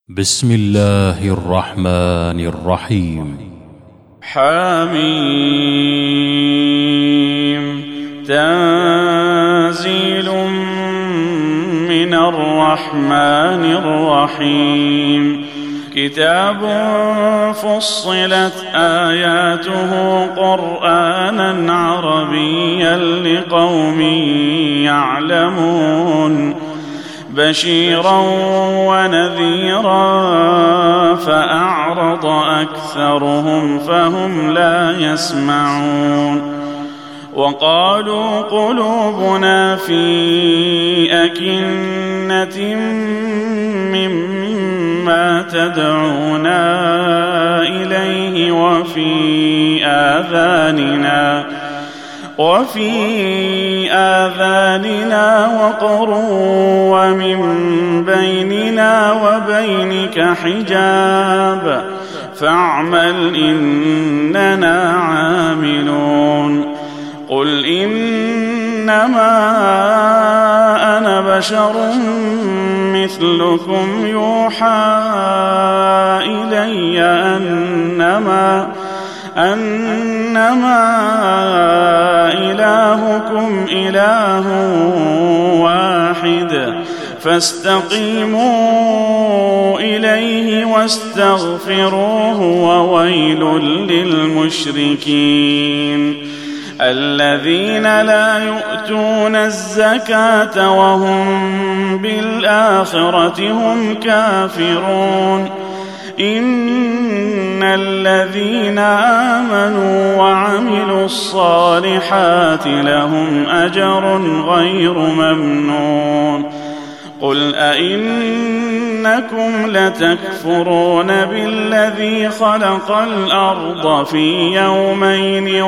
بسم الله الرحمن الرحيم. حميم. تنزيل من الرحمن الرحيم. كتاب فصلت آياته قرآنا عربيا لقوم يعلمون بشيرا ونذيرا فأعرض أكثرهم فهم لا يسمعون. وقالوا قلوبنا في أكنة مما تدعونا إليه وفي آذاننا وقر ومن بيننا وبينك حجاب فاعمل إننا عاملون. قل إنما أنا بشر مثلكم يوحى إلي أنما إلهكم إله واحد فاستقيموا إليه واستغفروه وويل للمشركين الذين لا يؤتون الزكاة وهم بالآخرة هم كافرون. إن الذين آمنوا وعملوا الصالحات لهم أجر غير ممنون. قل أئنكم لتكفرون بالذي خلق الأرض في يومين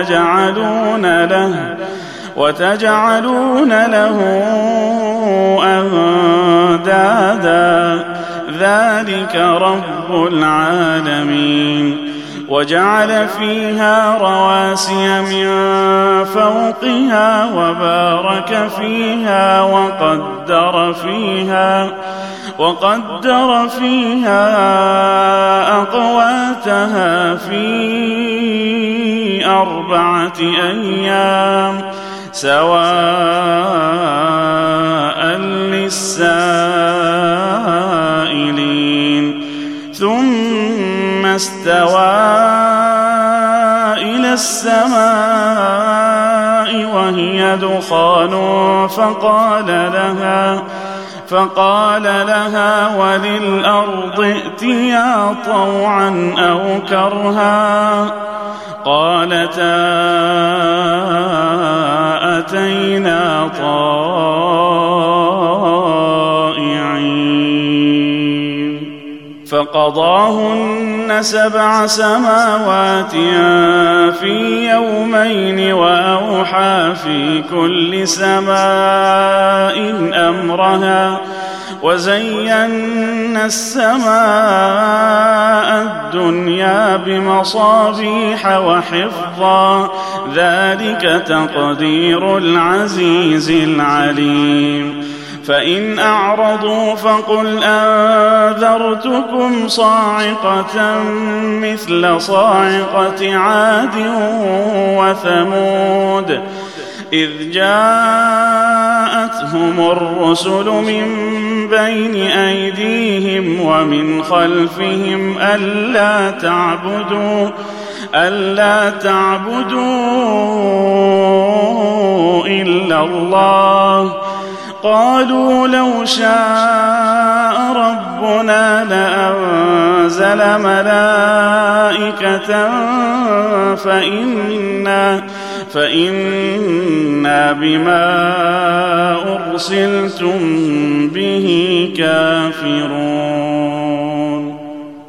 وتجعلون له أندادا ذلك رب العالمين. وجعل فيها رواسي من فوقها وبارك فيها وقدر فيها أقواتها في 4 أيام سواء للسائلين. ثم استوى إلى السماء وهي دخان فقال لها وللأرض ائتيا طوعا أو كرها قالتا أتينا طائعين. فقضاهن 7 سماوات في يومين وأوحى في كل سماء أمرها وزينا السماء الدنيا بمصابيح وحفظا ذلك تقدير العزيز العليم. فإن أعرضوا فقل أنذرتكم صاعقة مثل صاعقة عاد وثمود إذ جاءتهم الرسل من بين أيديهم ومن خلفهم ألا تعبدوا إلا الله قالوا لو شاء ربنا لأنزل ملائكة فإنا بما أرسلتم به كافرون.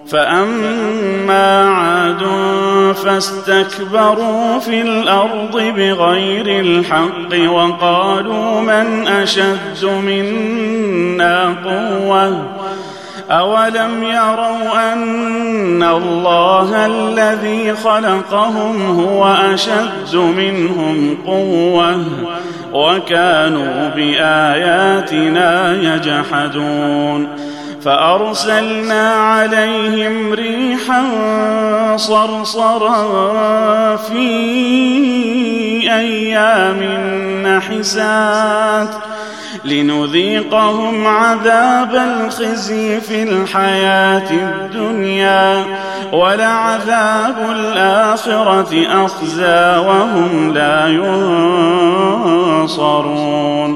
فأما عاد فاستكبروا في الأرض بغير الحق وقالوا من أشد منا قوة أولم يروا أن الله الذي خلقهم هو أشد منهم قوة وكانوا بآياتنا يجحدون فأرسلنا عليهم ريحا صرصرا في أيام نحسات لنذيقهم عذاب الخزي في الحياة الدنيا ولعذاب الآخرة أخزى وهم لا ينصرون.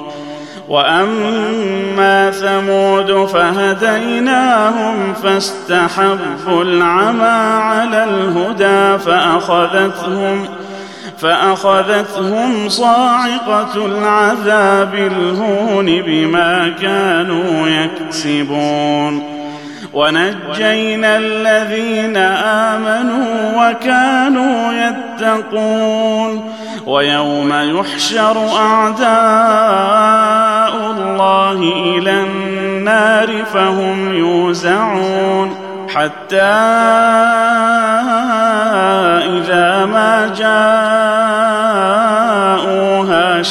وأما ثمود فهديناهم فاستحبوا العمى على الهدى فأخذتهم صاعقة العذاب الهون بما كانوا يكسبون. ونجينا الذين آمنوا وكانوا يتقون. ويوم يحشر أعداء الله إلى النار فهم يوزعون حتى إذا ما جاءوها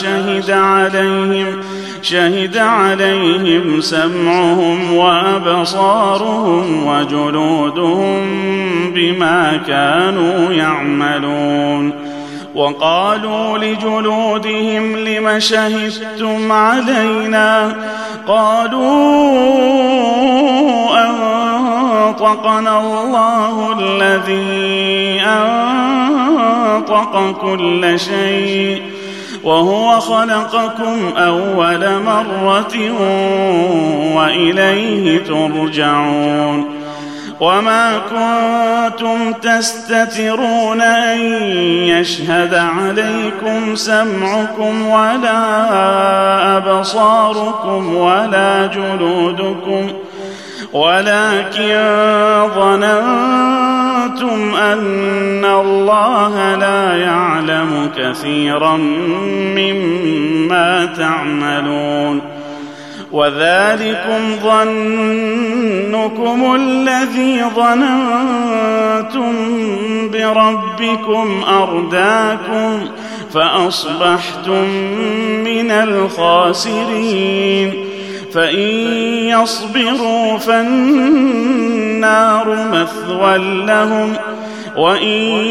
شهد عليهم سمعهم وأبصارهم وجلودهم بما كانوا يعملون. وقالوا لجلودهم لم شهدتم علينا؟ قالوا أنطقنا الله الذي أنطق كل شيء وهو خلقكم أول مرة وإليه ترجعون. وما كنتم تستترون أن يشهد عليكم سمعكم ولا أبصاركم ولا جلودكم ولكن ظننتم أن الله لا يعلم كثيرا مما تعملون. وذلكم ظنكم الذي ظننتم بربكم أرداكم فأصبحتم من الخاسرين. فإن يصبروا فالنار مثوى لهم وإن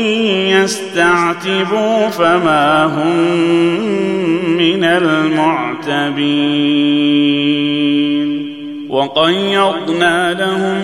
يستعتبوا فما هم من المعتبين. وقيضنا لهم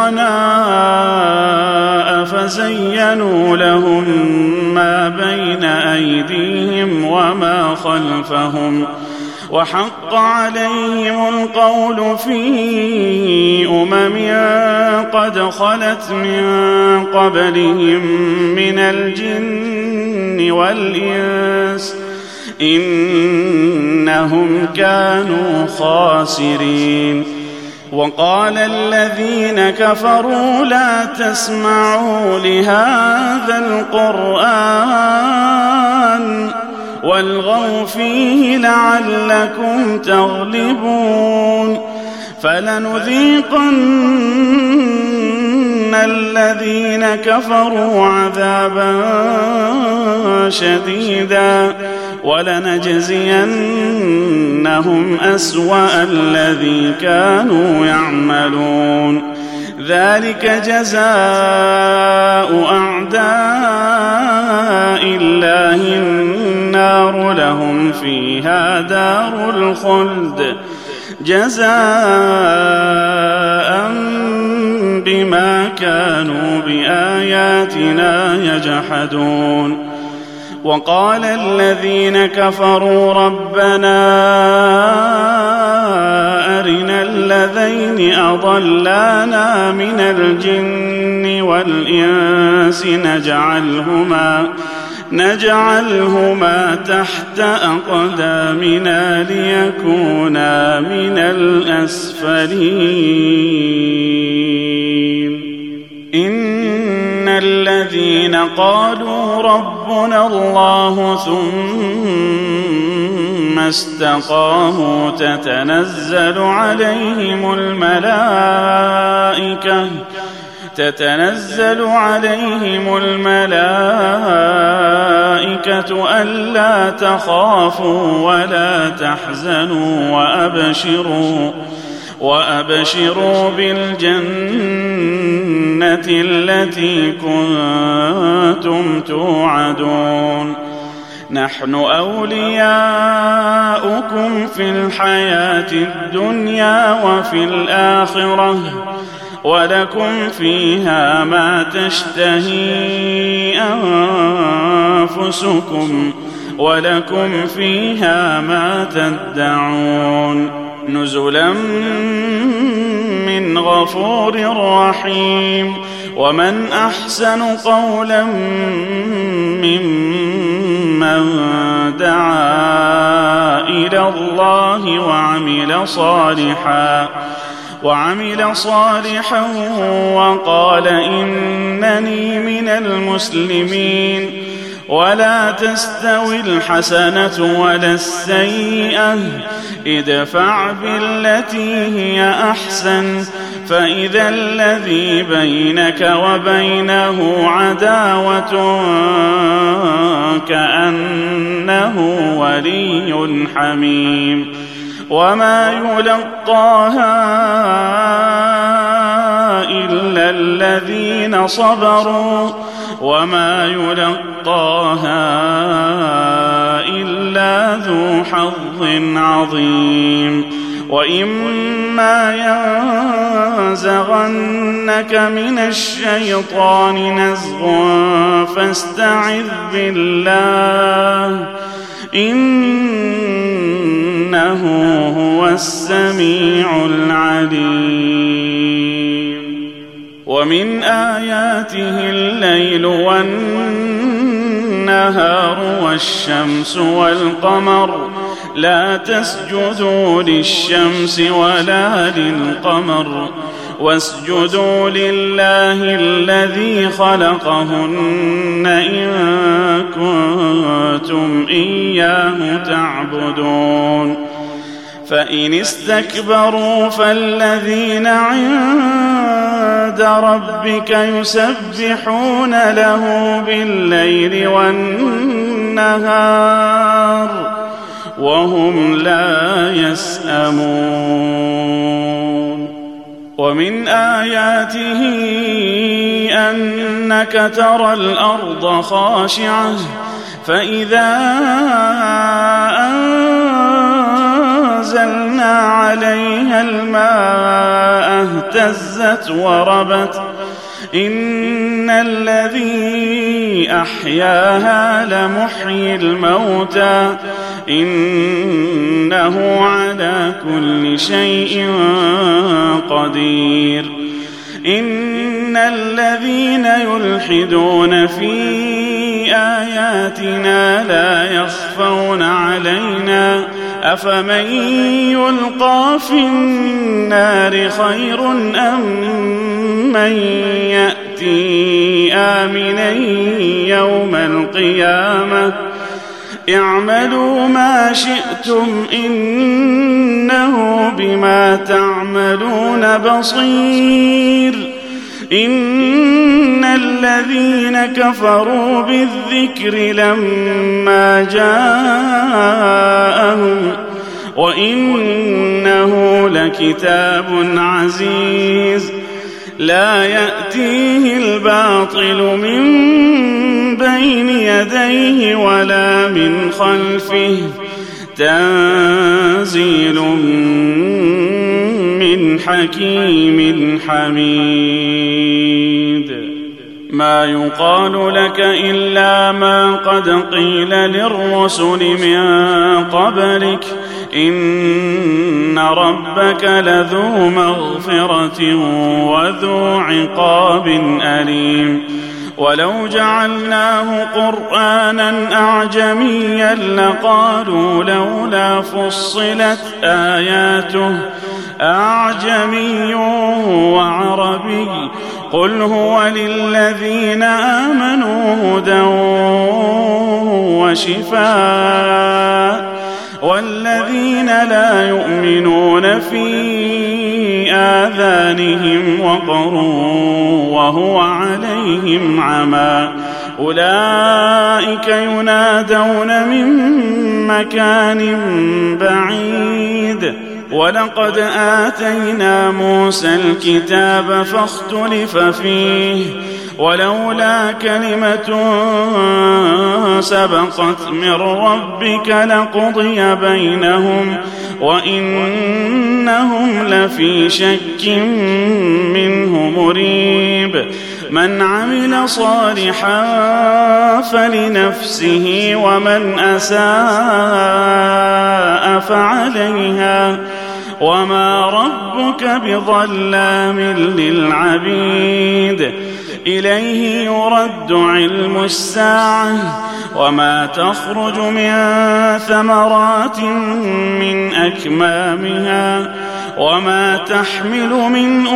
قرناء فزينوا لهم ما بين أيديهم وما خلفهم وحق عليهم القول في قد خلت من قبلهم من الجن والإنس إنهم كانوا خاسرين. وقال الذين كفروا لا تسمعوا لهذا القرآن والغوا فيه لعلكم تغلبون. فلنذيقن الذين كفروا عذابا شديدا ولنجزينهم أسوأ الذي كانوا يعملون. ذلك جزاء أعداء الله النار لهم فيها دار الخلد جزاء بما كانوا بآياتنا يجحدون. وقال الذين كفروا ربنا أرنا الذين أضلانا من الجن والإنس نجعلهما تحت أقدامنا ليكونا من الأسفلين. إن الذين قالوا ربنا الله ثم استقاموا تتنزل عليهم الملائكة ألا وأبشروا بالجنة التي كنتم توعدون نحن أولياؤكم في الحياة الدنيا وفي الآخرة ولكم فيها ما تشتهي أنفسكم ولكم فيها ما تدعون نزلا من غفور رحيم ومن أحسن قولا ممن دعا إلى الله وعمل صالحا وقال إنني من المسلمين ولا تستوي الحسنة ولا السيئة ادفع بالتي هي أحسن فإذا الذي بينك وبينه عداوة كأنه ولي حميم وما يلقاها إلا الذين صبروا وما يلقاها إلا ذو حظ عظيم وإما ينزغنك من الشيطان نزغ فاستعذ بالله إنه هو السميع العليم ومن آياته الليل والنهار والشمس والقمر لا تسجدوا للشمس ولا للقمر واسجدوا لله الذي خلقهن إن كنتم إياه تعبدون فإن استكبروا فالذين عند ربك يسبحون له بالليل والنهار وهم لا يسأمون ومن آياته أنك ترى الأرض خاشعة فإذا أنزلنا عليها الماء اهتزت وربت إن الذي أحياها لمحيي الموتى إنه على كل شيء قدير إن الذين يلحدون في آياتنا لا يخفون علينا أفمن يلقى في النار خير أم من يأتي آمنا يوم القيامة اعملوا ما شئتم إنه بما تعملون بصير إن الذين كفروا بالذكر لما جاءهم وإنه لكتاب عزيز لا يأتيه الباطل من بين يديه ولا من خلفه تنزيل من حكيم حميد ما يقال لك إلا ما قد قيل للرسل من قبلك إن ربك لذو مغفرة وذو عقاب أليم ولو جعلناه قرآنا أعجميا لقالوا لولا فصلت آياته أعجمي وعربي قل هو للذين آمنوا هدى وشفاء والذين لا يؤمنون في آذانهم وقر وهو عليهم عمى أولئك ينادون من مكان بعيد ولقد آتينا موسى الكتاب فاختلف فيه ولولا كلمة سبقت من ربك لقضي بينهم وإنهم لفي شك منه مريب من عمل صالحا فلنفسه ومن أساء فعليها وما ربك بظلام للعبيد إليه يرد علم الساعة وما تخرج من ثمرات من أكمامها وما تحمل من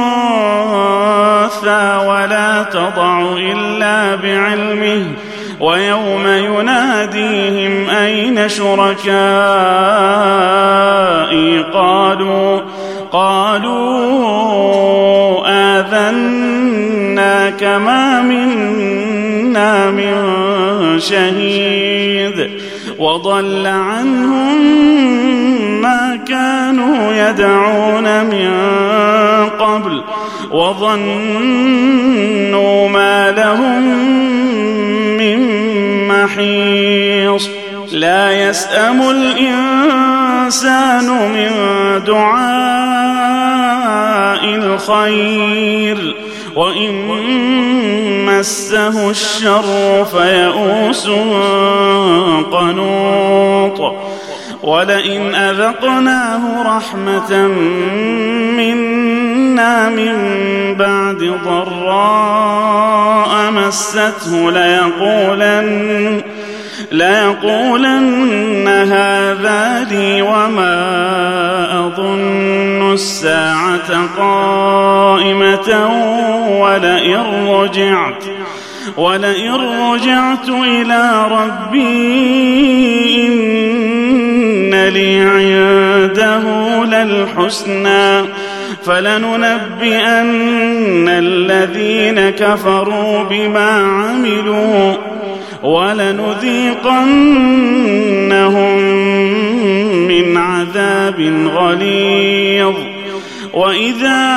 أنثى ولا تضع إلا بعلمه ويوم يناديهم أين شركائي قالوا آذناك ما منا من شهيد وضل عنهم ما كانوا يدعون من قبل وظنوا ما لهم من محيص لا يسأم الإنسان من دعاء الخير وإن مسه الشر فيئوس قنوط ولئن أذقناه رحمة منا من بعد ضراء مسته ليقولن هذا لي وما أظن الساعة قائمة ولئن رجعت إلى ربي إن لي عنده للحسنى فلننبئن الذين كفروا بما عملوا ولنذيقنهم من عذاب غليظ وإذا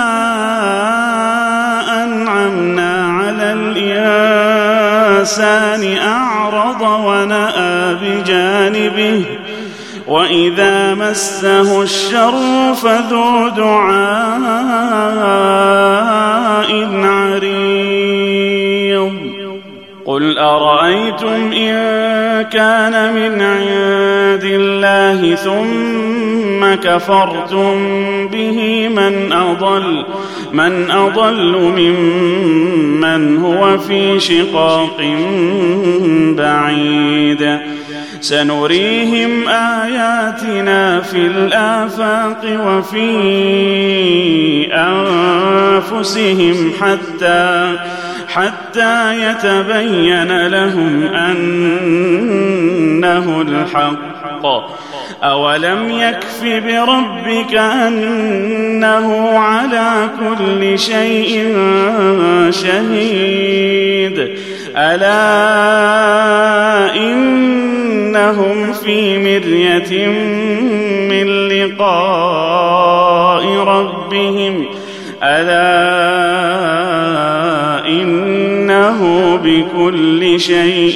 أنعمنا على الإنسان أعرض ونأى بجانبه وإذا مسه الشر فذو دعاء عريض قل أرأيتم إن كان من عند الله ثم كفرتم به من أضل ممن هو في شقاق بعيد سنريهم آياتنا في الآفاق وفي أنفسهم حتى يتبين لهم أنه الحق أولم يكف بربك أنه على كل شيء شهيد ألا إنهم في مرية من لقاء ربهم ألا إنه بكل شيء